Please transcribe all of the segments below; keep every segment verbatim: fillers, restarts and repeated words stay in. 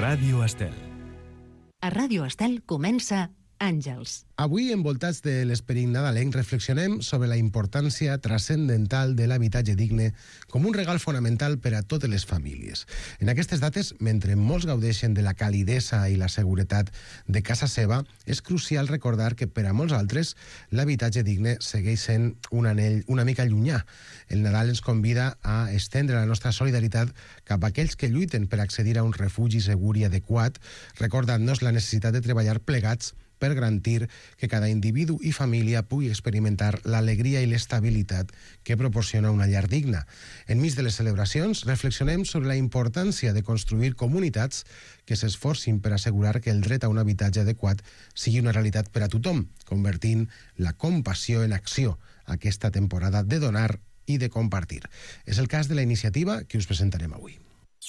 Ràdio Estel. A Ràdio Estel comença Àngels. Avui, envoltats de l'esperit nadalenc, reflexionem sobre la importància transcendental de l'habitatge digne com un regal fonamental per a totes les famílies. En aquestes dates, mentre molts gaudeixen de la calidesa i la seguretat de casa seva, és crucial recordar que per a molts altres l'habitatge digne segueix sent un anell una mica llunyà. El Nadal ens convida a estendre la nostra solidaritat cap a aquells que lluiten per accedir a un refugi segur i adequat, recordant-nos la necessitat de treballar plegats per garantir que cada individu i família pugui experimentar l'alegria i l'estabilitat que proporciona una llar digna. Enmig de les celebracions, reflexionem sobre la importància de construir comunitats que s'esforcin per assegurar que el dret a un habitatge adequat sigui una realitat per a tothom, convertint la compassió en acció aquesta temporada de donar i de compartir. És el cas de la iniciativa que us presentarem avui.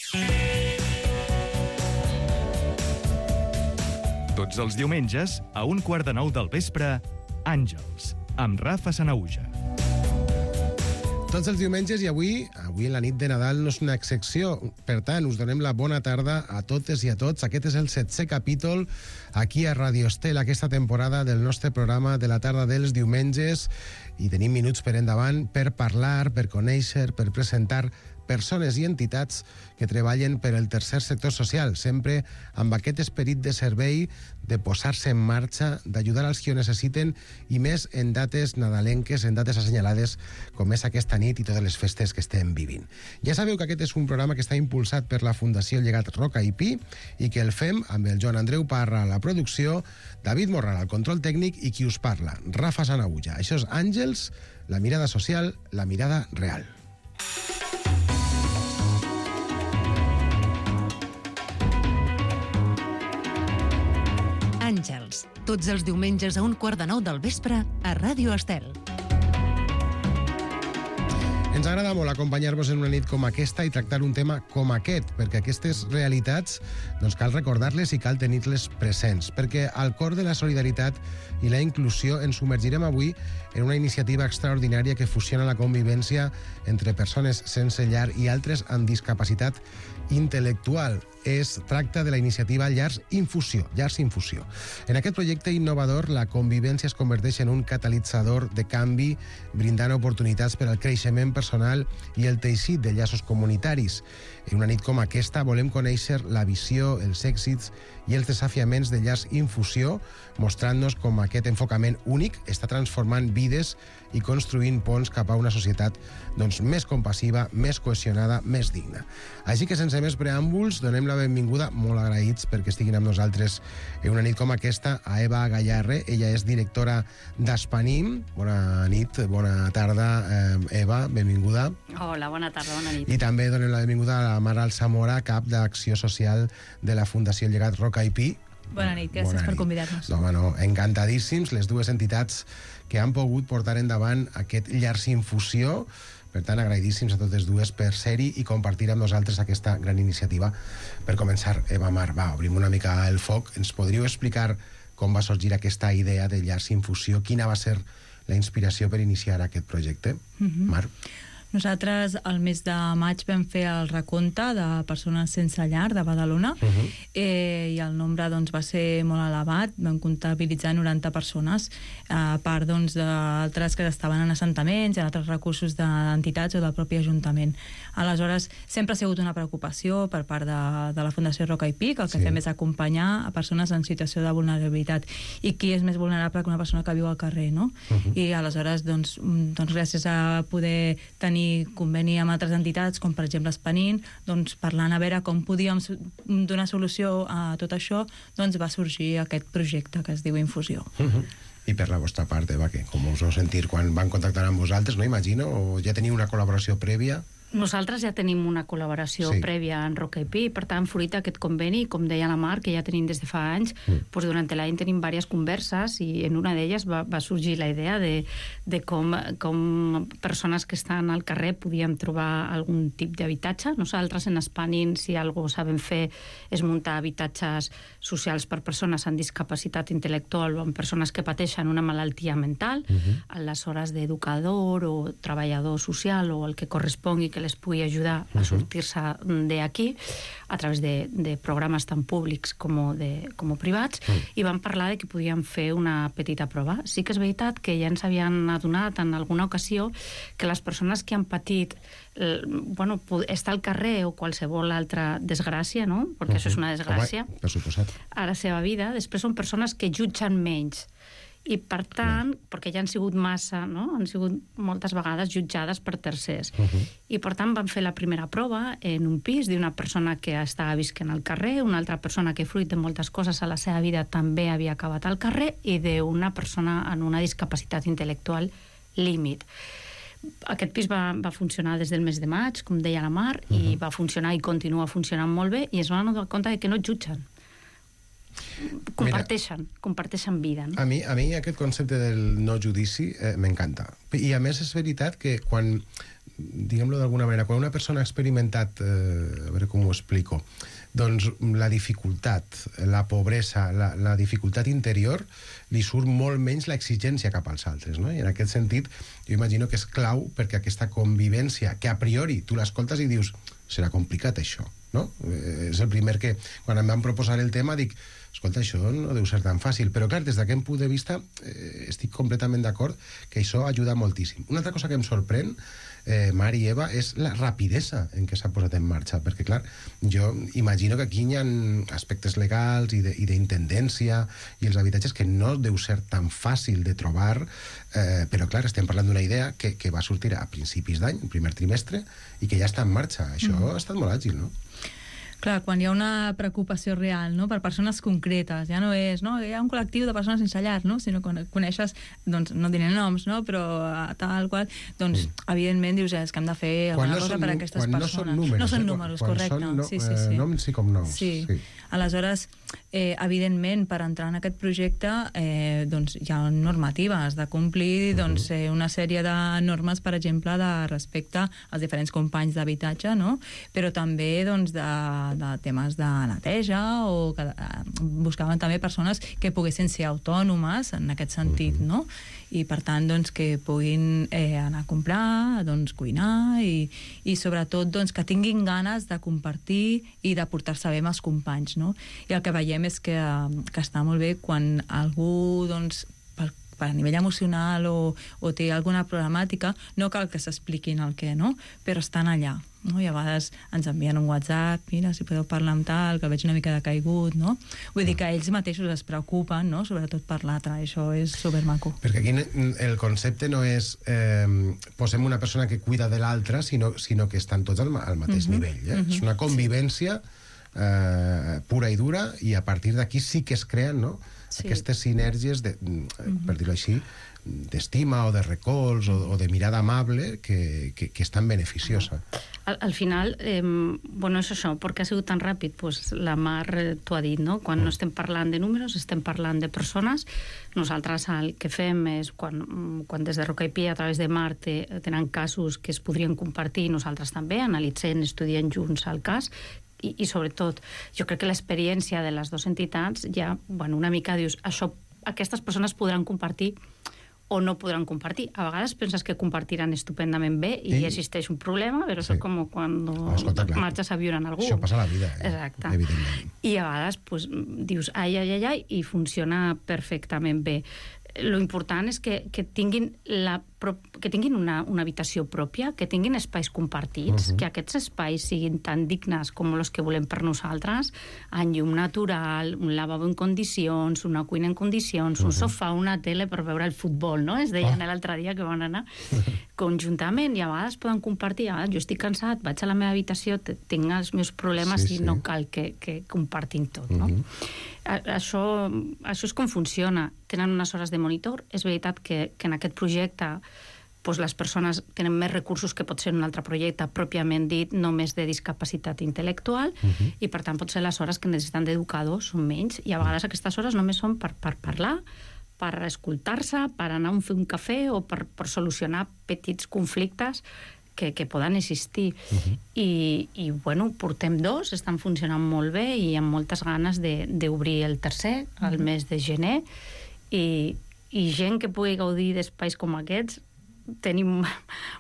Tots els diumenges, a un quart de nou del vespre, Àngels, amb Rafa Sanahuja. Tots els diumenges i avui, avui en la nit de Nadal no és una excepció. Per tant, us donem la bona tarda a totes i a tots. Aquest és el setzè capítol aquí a Ràdio Estel, aquesta temporada del nostre programa de la tarda dels diumenges, i tenim minuts per endavant per parlar, per conèixer, per presentar persones i entitats que treballen per el tercer sector social, sempre amb aquest esperit de servei, de posar-se en marxa, d'ajudar als que ho necessiten, i més en dates nadalenques, en dates assenyalades com és aquesta nit i totes les festes que estem vivint. Ja sabeu que aquest és un programa que està impulsat per la Fundació Llegat Roca i Pi i que el fem amb el Joan Andreu Parra a la producció, David Morral al control tècnic i qui us parla, Rafa Sanahuja. Això és Àngels, la mirada social, la mirada real. Àngels, tots els diumenges a un quart de nou del vespre a Ràdio Estel. Ens agrada molt acompanyar-vos en una nit com aquesta i tractar un tema com aquest, perquè aquestes realitats doncs cal recordar-les i cal tenir-les presents, perquè al cor de la solidaritat i la inclusió ens submergirem avui en una iniciativa extraordinària que fusiona la convivència entre persones sense llar i altres amb discapacitat intel·lectual. Es tracta de la iniciativa Llars Infusió, Llars Infusió. En aquest projecte innovador, la convivència es converteix en un catalitzador de canvi, brindant oportunitats per al creixement personal i el teixit de llaços comunitaris. En una nit com aquesta volem conèixer la visió, els èxits i els desafiaments de Llars Infusió, mostrant-nos com aquest enfocament únic està transformant vides i construint ponts cap a una societat doncs, més compassiva, més cohesionada, més digna. Així que sense més preàmbuls, donem la benvinguda, molt agraïts perquè estiguin amb nosaltres en una nit com aquesta, a Eva Gallarre. Ella és directora d'Espanim. Bona nit, bona tarda, eh, Eva, benvinguda. Hola, bona tarda, bona nit. I també donem la benvinguda a la Mar Alsamora, cap d'Acció Social de la Fundació Llegat Roca i Pi. Bona nit, gràcies Bona per nit. convidar-nos. No, bueno, encantadíssims, les dues entitats que han pogut portar endavant aquest Llars Infusió. Per tant, agraïdíssims a totes dues per ser-hi i compartir amb nosaltres aquesta gran iniciativa. Per començar, Eva, Mar, va, obrim una mica el foc. Ens podríeu explicar com va sorgir aquesta idea de Llars Infusió? Quina va ser la inspiració per iniciar aquest projecte? Mm-hmm. Mar? Nosaltres al mes de maig vam fer el recompte de persones sense llar de Badalona, uh-huh. eh, i el nombre doncs, va ser molt elevat. Vam comptabilitzar noranta persones, a part doncs, d'altres que estaven en assentaments i en altres recursos d'entitats o del propi Ajuntament. Aleshores, sempre ha sigut una preocupació per part de, de la Fundació Roca i Pi, que el que sí. fem és acompanyar a persones en situació de vulnerabilitat. I qui és més vulnerable que una persona que viu al carrer, no? Uh-huh. I aleshores, doncs, doncs, gràcies a poder tenir conveni amb altres entitats, com per exemple Espanim, doncs parlant a veure com podíem donar solució a tot això, doncs va sorgir aquest projecte que es diu Infusió. Uh-huh. I per la vostra part, Eva, que com us vau sentir quan van contactar amb vosaltres, no imagino, o ja teniu una col·laboració prèvia? Nosaltres ja tenim una col·laboració sí. prèvia en Roca i Pi, per tant, fruit d'aquest conveni, com deia la Mar, que ja tenim des de fa anys, mm. doncs durant l'any tenim diverses converses i en una d'elles va, va sorgir la idea de, de com, com persones que estan al carrer podien trobar algun tip d'habitatge. Nosaltres en Espanim, si alguna cosa sabem fer, és muntar habitatges socials per persones amb discapacitat intel·lectual o amb persones que pateixen una malaltia mental, mm-hmm. a les hores d'educador o treballador social o el que correspongui que les pugui ajudar a sortir-se d'aquí a través de, de programes tant públics com, de, com privats, uh. i vam parlar de que podíem fer una petita prova. Sí que és veritat que ja ens havien adonat en alguna ocasió que les persones que han patit eh, bueno, estar al carrer o qualsevol altra desgràcia, no? Perquè uh-huh. això és una desgràcia, Home, per suposat. a la seva vida, després són persones que jutgen menys. I, per tant, no. perquè ja han sigut massa, no? Han sigut moltes vegades jutjades per tercers. Uh-huh. I, per tant, van fer la primera prova en un pis d'una persona que estava visquent al carrer, una altra persona que, fruit de moltes coses a la seva vida, també havia acabat al carrer, i d'una persona amb una discapacitat intel·lectual límit. Aquest pis va, va funcionar des del mes de maig, com deia la Mar, uh-huh. i va funcionar i continua funcionant molt bé, i es van donar compte de que no et jutgen. Comparteixen, Mira, comparteixen vida. No? A mi, a mi aquest concepte del no judici eh, m'encanta. I a més és veritat que quan, diguem-lo d'alguna manera, quan una persona ha experimentat, eh, a veure com ho explico, doncs la dificultat, la pobresa, la, la dificultat interior, li surt molt menys l'exigència cap als altres, no? I en aquest sentit, jo imagino que és clau perquè aquesta convivència, que a priori tu l'escoltes i dius, serà complicat això, no? Eh, és el primer que, quan em van proposar el tema, dic, escolta, això no deu ser tan fàcil. Però, clar, des d'aquest punt de vista, eh, estic completament d'acord que això ajuda moltíssim. Una altra cosa que em sorprèn, eh, Mar i Eva, és la rapidesa en què s'ha posat en marxa. Perquè, clar, jo imagino que aquí hi ha aspectes legals i d'intendència i els habitatges que no deu ser tan fàcil de trobar, eh, però, clar, estem parlant d'una idea que, que va sortir a principis d'any, el primer trimestre, i que ja està en marxa. Això mm. ha estat molt àgil, no? Clar, quan hi ha una preocupació real, no?, per persones concretes, ja no és, no?, hi ha un col·lectiu de persones sense llar, no?, sinó que coneixes, doncs, no diré noms, no?, però tal qual, doncs, mm. evidentment dius, és que hem de fer alguna no cosa per a aquestes quan persones. No són números. No són eh? números, quan correcte. Són no, sí, sí, sí. Eh, noms i cognoms. Sí. sí. Aleshores, eh, evidentment, per entrar en aquest projecte, eh, doncs, hi ha normativa, has de complir doncs, eh, una sèrie de normes, per exemple, de respecte als diferents companys d'habitatge, no?, però també, doncs, de, de temes de neteja, o que eh, buscaven també persones que poguessin ser autònomes en aquest sentit, no? I per tant, doncs, que puguin eh, anar a comprar, doncs, cuinar i, i sobretot, doncs, que tinguin ganes de compartir i de portar-se bé amb els companys, no? I el que veiem és que, que està molt bé quan algú, doncs, per, per a nivell emocional o, o té alguna problemàtica, no cal que s'expliquin el què, no? Però estan allà, no? I a vegades ens envien un WhatsApp, mira, si podeu parlar amb tal, que veig una mica decaigut, no? Vull dir que ells mateixos es preocupen, no?, sobretot per l'altre, això és supermaco. Perquè aquí el concepte no és eh, posem una persona que cuida de l'altra, sinó, sinó que estan tots al, al mateix uh-huh. nivell. Eh? Uh-huh. És una convivència eh, pura i dura, i a partir d'aquí sí que es creen, no?, sí. aquestes sinergies, de, uh-huh. per dir-ho així, d'estima o de recolz o, o de mirada amable que, que, que és tan beneficiosa. Al, al final, eh, bueno, és això, perquè ha sigut tan ràpid, pues, la Mar eh, t'ho ha dit, no? Quan mm. no estem parlant de números, estem parlant de persones. Nosaltres el que fem és, quan, quan des de Roca i Pi, a través de Mar, te, tenen casos que es podrien compartir, nosaltres també, analitzem, estudiem junts el cas, i, i sobretot, jo crec que l'experiència de les dues entitats ja, bueno, una mica dius, això, aquestes persones podran compartir o no podran compartir. A vegades penses que compartiran estupendament bé i sí. existeix un problema, però sí. és com quan marxes a viure en algú. Això passa a la vida, eh? Exacte. Evidentment. I a vegades pues, dius ai, ai, ai, ai, i funciona perfectament bé. Lo important és que, que tinguin, la, que tinguin una, una habitació pròpia, que tinguin espais compartits, uh-huh. que aquests espais siguin tan dignes com els que volem per nosaltres, en llum natural, un lavabo en condicions, una cuina en condicions, uh-huh. un sofà, una tele per veure el futbol, no? Es deien oh. l'altre dia que van anar conjuntament, i a vegades poden compartir, a vegades jo estic cansat, vaig a la meva habitació, tinc els meus problemes sí, i sí. no cal que, que compartim tot, no? Uh-huh. Això, això és com funciona. Tenen unes hores de monitor. És veritat que, que en aquest projecte doncs les persones tenen més recursos que pot ser un altre projecte pròpiament dit, només de discapacitat intel·lectual, uh-huh. i per tant potser les hores que necessiten d'educadors són menys, i a vegades aquestes hores només són per, per parlar, per escoltar-se, per anar a fer un cafè o per, per solucionar petits conflictes que, que poden existir. Uh-huh. I, i, bueno, portem dos, estan funcionant molt bé i amb moltes ganes d'obrir el tercer, al mes de gener, i, i gent que pugui gaudir d'espais com aquests, tenim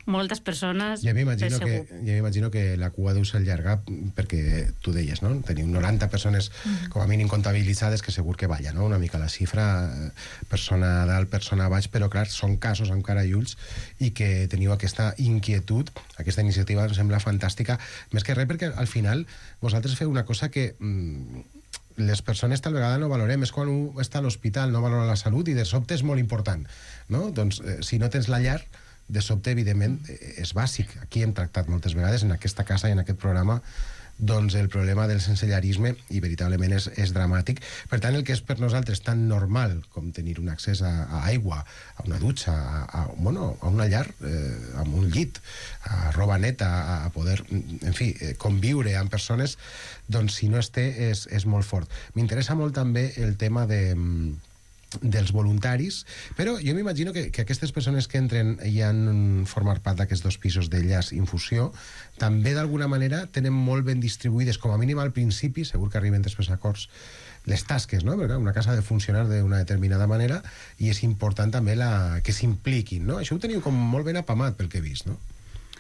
moltes persones, ja m'imagino de segur. que, ja m'imagino que la cua deu ser llarga, perquè tu deies, no? Teniu noranta persones mm-hmm. com a mínim comptabilitzades, que segur que balla, no? Una mica la xifra, persona dalt, persona baix, però clar, són casos amb cara i ulls, i que teniu aquesta inquietud, aquesta iniciativa em sembla fantàstica, més que res perquè al final vosaltres feu una cosa que mm, les persones tal vegada no valorem, és quan un està a l'hospital, no valora la salut, i de sobte és molt important, no? Doncs eh, si no tens la llar, de sobte, evidentment, eh, és bàsic. Aquí hem tractat moltes vegades, en aquesta casa i en aquest programa, doncs el problema del sensellarisme, i veritablement és, és dramàtic. Per tant, el que és per nosaltres tan normal com tenir un accés a, a aigua, a una dutxa, a, a, bueno, a una llar, eh, amb un llit, a roba neta, a, a poder, en fi, eh, conviure amb persones, doncs si no es té és, és molt fort. M'interessa molt també el tema de... dels voluntaris, però jo m'imagino que, que aquestes persones que entren i han format part d'aquests dos pisos de llars infusió, també d'alguna manera tenen molt ben distribuïdes, com a mínim al principi, segur que arriben després a acords, les tasques, no? Perquè una casa ha de funcionar d'una determinada manera i és important també la, que s'impliquin, no? Això ho teniu com molt ben apamat pel que he vist, no?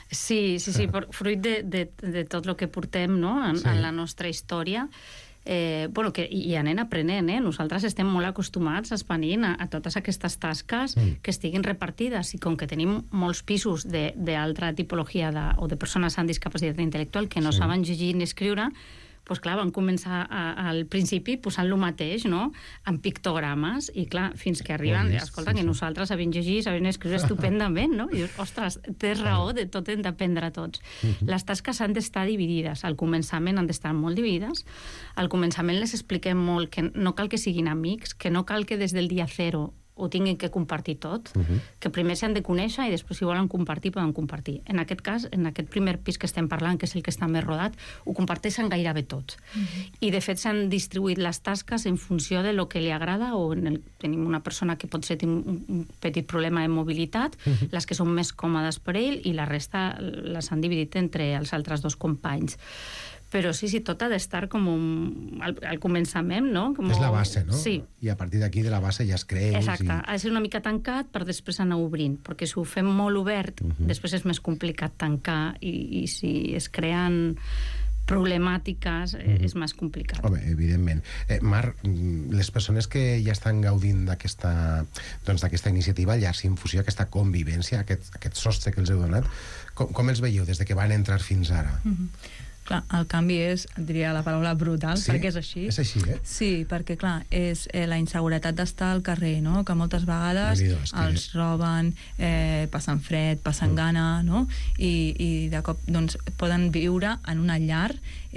Sí, sí, sí, per, fruit de, de, de tot el que portem, no? en, sí. en la nostra història, Eh, bueno, que, i anem aprenent, eh? Nosaltres estem molt acostumats a Espanil a, a totes aquestes tasques mm. que estiguin repartides, i com que tenim molts pisos d'altra tipologia de, o de persones amb discapacitat intel·lectual que no sí. saben llegir ni escriure, doncs clar, van començar a, al principi posant lo mateix, no?, amb pictogrames, i clar, fins que arriben, oh, escolta, sí, que sí. nosaltres sabem llegir, sabem escriure estupendament, no? I dius, ostres, tens raó, de tot hem d'aprendre tots. Uh-huh. Les tasques han d'estar dividides, al començament han d'estar molt dividides, al començament les expliquem molt que no cal que siguin amics, que no cal que des del dia zero ho tinguin que compartir tot, uh-huh. que primer s'han de conèixer i després si volen compartir, poden compartir. En aquest cas, en aquest primer pis que estem parlant, que és el que està més rodat, ho comparteixen gairebé tots. Uh-huh. I de fet s'han distribuït les tasques en funció de lo que li agrada, o en el, tenim una persona que potser té un, un petit problema de mobilitat, uh-huh. les que són més còmodes per ell, i la resta les han dividit entre els altres dos companys. Però sí, sí, tot ha d'estar com un... al, al començament, no? Com... És la base, no? Sí. I a partir d'aquí de la base ja es creix. Exacte, i... ha de ser una mica tancat per després anar obrint, perquè si ho fem molt obert, uh-huh. després és més complicat tancar, i, i si es creen problemàtiques, uh-huh. és més complicat. Home, evidentment. Eh, Mar, les persones que ja estan gaudint d'aquesta doncs, d'aquesta iniciativa, Llars Infusió, aquesta convivència, aquest, aquest sostre que els heu donat, com, com els veieu des de que van entrar fins ara? Uh-huh. Clar, el canvi és, diria la paraula, brutal, sí? Perquè és així. És així, eh? Sí, perquè, clar, és eh, la inseguretat d'estar al carrer, no?, que moltes vegades que... els roben, eh, passen fred, passen mm. gana, no?, i, i de cop, doncs, poden viure en una llar,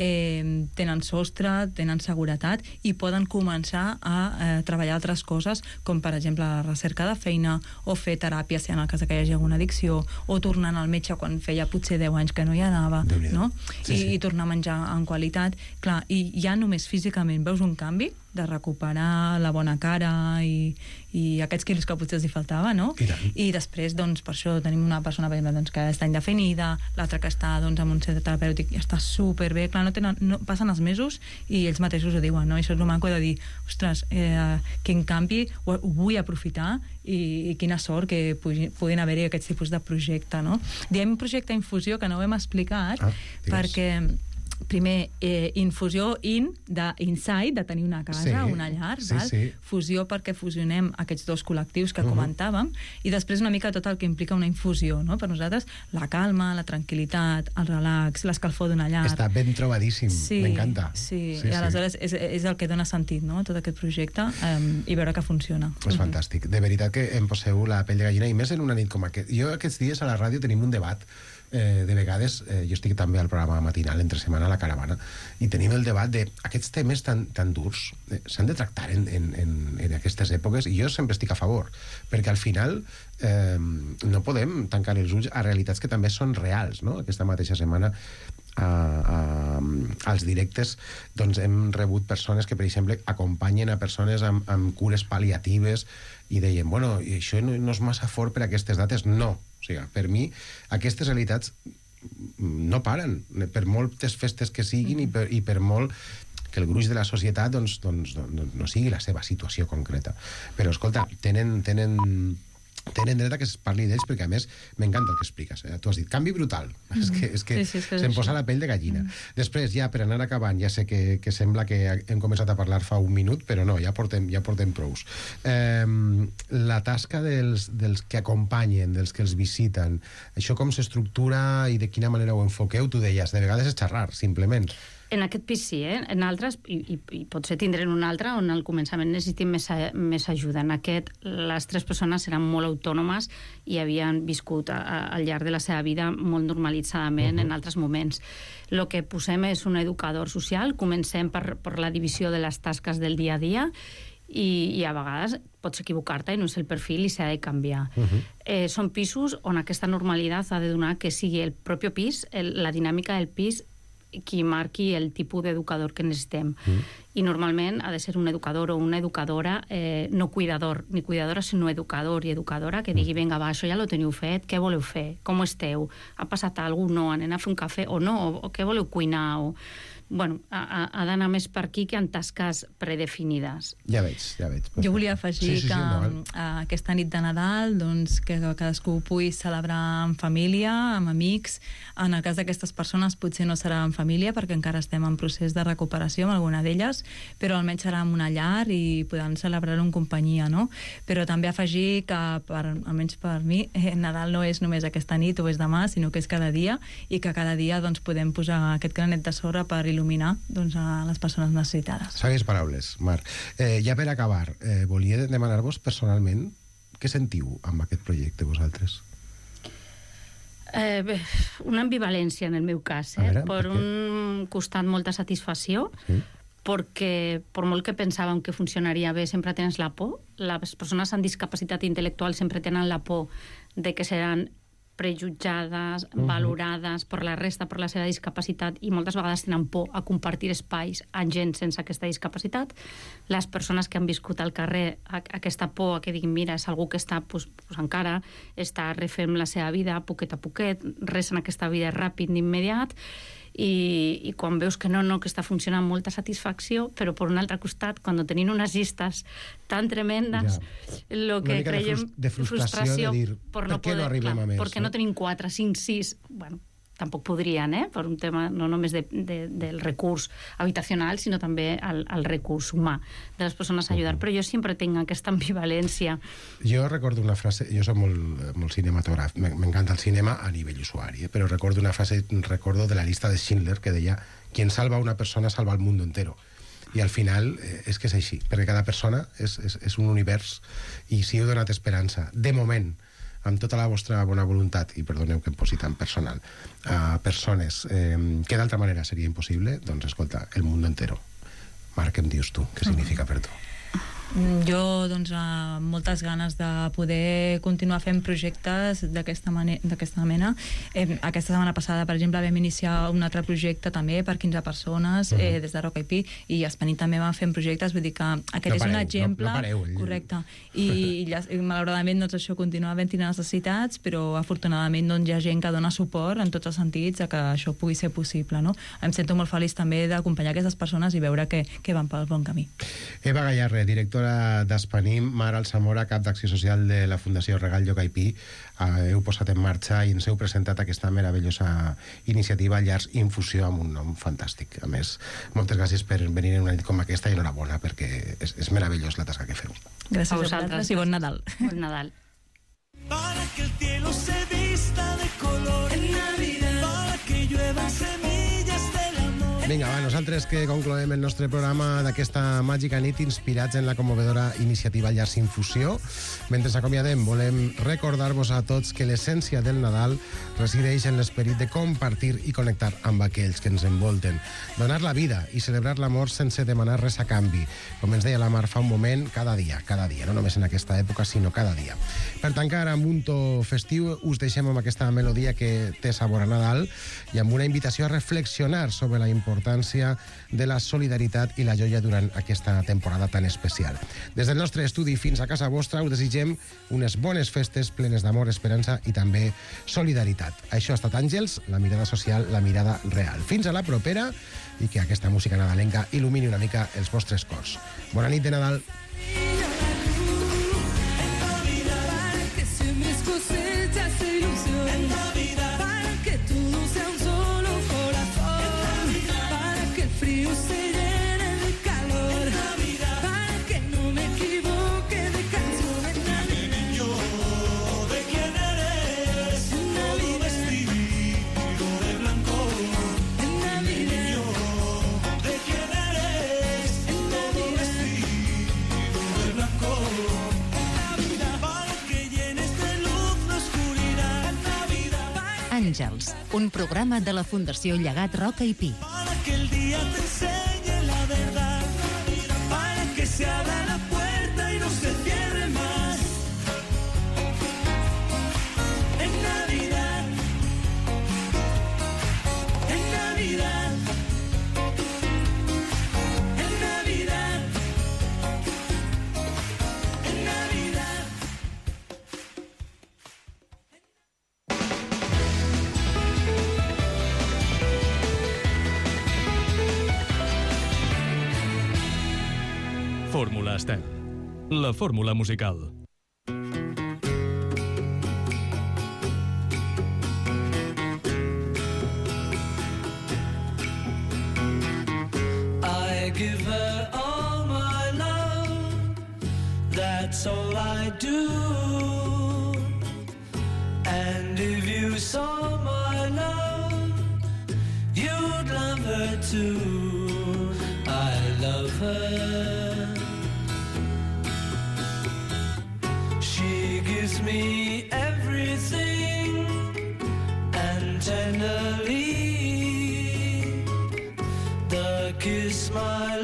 eh, tenen sostre, tenen seguretat, i poden començar a eh, treballar altres coses, com, per exemple, la recerca de feina, o fer teràpia, si en el cas que hi hagi alguna addicció, o tornant al metge quan feia potser deu anys que no hi anava, no? Sí, I, sí. i tornar a menjar en qualitat, clar, i ja només físicament veus un canvi de recuperar la bona cara i, i aquests quilos que potser els hi faltava, no? I, I després, doncs, per això tenim una persona, per exemple, doncs, que està indefinida, l'altra que està, doncs, en un centre terapèutic i està superbé, clar, no tenen, no, passen els mesos i ells mateixos ho diuen, no? I això és el maco de dir, ostres, eh, quin canvi, ho, ho vull aprofitar, i, i quina sort que puguin, puguin haver-hi aquests tipus de projecte, no? Diem projecte infusió, que no ho hem explicat, ah, perquè primer, eh, infusió in, de inside, de tenir una casa, sí, una llar, sí, val? Sí. Fusió perquè fusionem aquests dos col·lectius que uh-huh. comentàvem, i després una mica tot el que implica una infusió, no? Per nosaltres, la calma, la tranquil·litat, el relax, l'escalfor d'una llar. Està ben trobadíssim, sí, m'encanta. Sí, sí, i aleshores sí. és, és el que dona sentit, no?, tot aquest projecte, um, i veure que funciona. És uh-huh. fantàstic. De veritat que em poseu la pell de gallina, i més en una nit com aquest. Jo aquests dies a la ràdio tenim un debat. Eh, de vegades, eh, jo estic també al programa matinal entre setmana a la Caravana, i tenim el debat de aquests temes tan, tan durs eh, s'han de tractar en, en, en, en aquestes èpoques, i jo sempre estic a favor, perquè al final eh, no podem tancar els ulls a realitats que també són reals, no? Aquesta mateixa setmana a, a, als directes doncs hem rebut persones que, per exemple, acompanyen a persones amb, amb cures pal·liatives, i deien, bueno, i això no, no és massa fort per a aquestes dates. No, o sigui, per mi aquestes realitats no paren, per moltes festes que siguin, i per, i per molt que el gruix de la societat doncs, doncs, doncs, no sigui la seva situació concreta. Però, escolta, tenen, tenen tenen dret a que es parli d'ells, perquè a més m'encanta el que expliques. Eh? Tu has dit canvi brutal. Mm. És que, és que, sí, sí, és que se'm posa la pell de gallina. Mm. Després, ja per anar acabant, ja sé que, que sembla que hem començat a parlar fa un minut, però no, ja portem, ja portem prous. Eh, la tasca dels, dels que acompanyen, dels que els visiten, això com s'estructura i de quina manera ho enfoqueu? Tu deies, de vegades és xerrar, simplement. En aquest pis sí, eh? En altres, i, i, i potser tindrem un altre on al començament necessitem més, més ajuda. En aquest, les tres persones eren molt autònomes i havien viscut a, a, al llarg de la seva vida molt normalitzadament uh-huh. en altres moments. El que posem és un educador social, comencem per, per la divisió de les tasques del dia a dia i, i a vegades pots equivocar-te i no és el perfil i s'ha de canviar. Uh-huh. Eh, són pisos on aquesta normalitat ha de donar que sigui el propi pis, el, la dinàmica del pis, qui marqui el tipus d'educador que necessitem. Mm. I normalment ha de ser un educador o una educadora, eh, no cuidador, ni cuidadora, sinó educador i educadora, que digui, vinga, va, això ja lo teniu fet, què voleu fer? Com esteu? Ha passat alguna cosa? No? Anem a fer un cafè? O no? O, o què voleu cuinar? O... Bueno, ha, ha d'anar més per aquí que en tasques predefinides. Ja veig, ja veig. Perfecte. Jo volia afegir sí, sí, sí, que no, aquesta nit de Nadal, doncs, que cadascú pugui celebrar en família, amb amics. En el cas d'aquestes persones potser no serà en família, perquè encara estem en procés de recuperació amb alguna d'elles, però almenys serà en una llar i podran celebrar-ho en companyia, no? Però també afegir que, per, almenys per mi, eh, Nadal no és només aquesta nit o és demà, sinó que és cada dia, i que cada dia doncs, podem posar aquest granet de sorra per il·luminar il·luminar doncs, a les persones necessitades. Sabies paraules, Mar. Eh, ja per acabar, eh, volia demanar-vos personalment què sentiu amb aquest projecte vosaltres? Eh, bé, una ambivalència en el meu cas. Eh? Veure, per, per un costat, molta satisfacció, sí. Perquè per molt que pensàvem que funcionaria bé, sempre tens la por. Les persones amb discapacitat intel·lectual sempre tenen la por de que seran prejutjades, uh-huh. valorades per la resta, per la seva discapacitat, i moltes vegades tenen por a compartir espais amb gent sense aquesta discapacitat. Les persones que han viscut al carrer, aquesta por a que diguin, mira, és algú que està pues, pues encara està refent la seva vida poquet a poquet, res en aquesta vida ràpid d'immediat, i, i quan veus que no, no, que està funcionant, molta satisfacció, però per un altre costat, quan tenim unes llistes tan tremendes, el ja. que creiem de, frust de frustració, frustració de dir, per, no per què poder, no arribem clar, a més? Perquè no, no tenim quatre, cinc, sis, bueno, tampoc podrien, eh? Per un tema no només de, de, del recurs habitacional, sinó també el, el recurs humà de les persones a ajudar. Uh-huh. Però jo sempre tinc aquesta ambivalència. Jo recordo una frase, jo soc molt, molt cinematògraf, m'encanta el cinema a nivell usuari, eh? Però recordo una frase, recordo de la llista de Schindler, que deia, quien salva a una persona salva al mundo entero. I al final eh, és que és així, perquè cada persona és, és, és un univers, i si heu donat esperança, de moment, amb tota la vostra bona voluntat, i perdoneu que em posi tan personal, a persones eh, que d'altra manera seria impossible, doncs escolta, el món entero. Marc, què em dius tu? Què significa per tu? Jo, doncs, amb moltes ganes de poder continuar fent projectes d'aquesta mena. Eh, aquesta setmana passada, per exemple, vam iniciar un altre projecte també per quinze persones, uh-huh. eh, des de Rock I P, i Espanit també van fent projectes, vull dir que aquest no és pareu, un exemple... No, no pareu, eh? Correcte. I, i malauradament, doncs, això continua havent-hi necessitats, però afortunadament doncs, hi ha gent que dona suport en tots els sentits a que això pugui ser possible, no? Em sento molt feliç també d'acompanyar aquestes persones i veure que, que van pel bon camí. Eva Gallarre, directora d'Espanim, Mar Alsamora, cap d'Acció Social de la Fundació Regal Lloc I P, eh, heu posat en marxa i ens heu presentat aquesta meravellosa iniciativa Llars Infusió, amb un nom fantàstic. A més, moltes gràcies per venir en una nit com aquesta i enhorabona, perquè és, és meravellós la tasca que feu. Gràcies a vosaltres i bon Nadal. Bon Nadal. Para que el cielo se vista de color en Navidad, para que lluevan semillas del amor. Vinga, va, nosaltres que concloem el nostre programa d'aquesta màgica nit inspirats en la commovedora iniciativa Llars Infusió. Mentre s'acomiadem, volem recordar-vos a tots que l'essència del Nadal resideix en l'esperit de compartir i connectar amb aquells que ens envolten. Donar la vida i celebrar l'amor sense demanar res a canvi. Com ens deia la Mar fa un moment, cada dia, cada dia, no només en aquesta època, sinó cada dia. Per tancar amb un to festiu, us deixem amb aquesta melodia que té sabor a Nadal i amb una invitació a reflexionar sobre la importància de la solidaritat i la joia durant aquesta temporada tan especial. Des del nostre estudi fins a casa vostra us desitgem unes bones festes plenes d'amor, esperança i també solidaritat. Això ha estat Àngels, la mirada social, la mirada real. Fins a la propera i que aquesta música nadalenca il·lumini una mica els vostres cors. Bona nit de Nadal. Àngels, un programa de la Fundació Llegat Roca i Pi. Para que el día te enseñe la verdad, para que se abra la puerta y no se cierre más. En Navidad, en Navidad, en Navidad, en Navidad. Fórmula Estel, la fórmula musical. I give her all my love, that's all I do. And if you saw my love, you'd love her too. I love her. She gives me everything, and tenderly the kiss my